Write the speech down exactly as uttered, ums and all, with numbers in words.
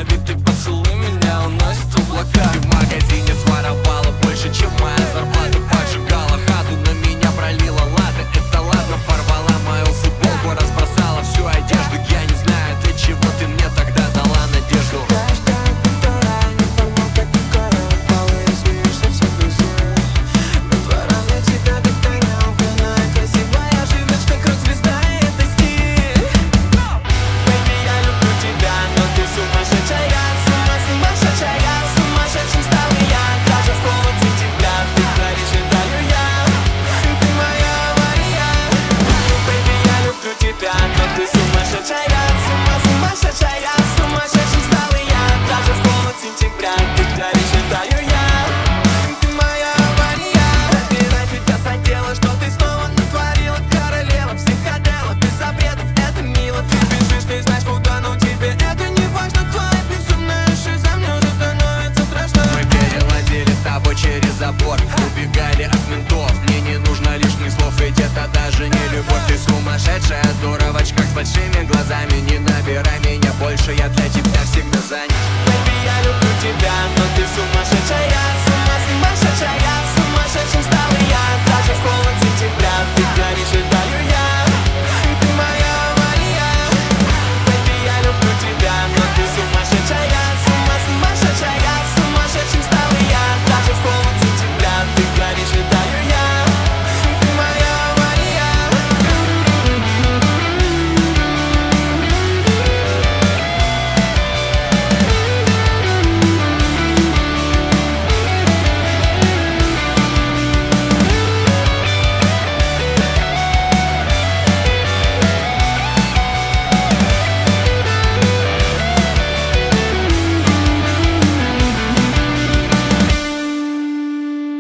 Baby, ты поцелуй меня, уносит в облака. Ты в магазине своровала больше, чем моя зарплата. Поджигала хату, на меня пролила латы. Это ладно, порвала мою футболку, разбросала всю одежду. Я не знаю, для чего ты мне тогда дала надежду. Но ты сумасшедшая, сума, сумасшедшая, сумасшедшим стал и я. Даже в холод сентября ты даришь, считаю я. Ты моя авария. Разбирай тебя задела, что ты снова натворила. Королева психодела, без запретов, это мило. Ты бежишь, ты знаешь куда, но тебе это не важно. Твоя безумная шиза мне уже становится страшно. Мы перелазили с тобой через забор, убегали от ментов. Мне не нужно лишних слов, ведь это даже не любовь. Ты сумасшедшая дура в очках с большими глазами. Не набирай меня больше, я для тебя всегда занят.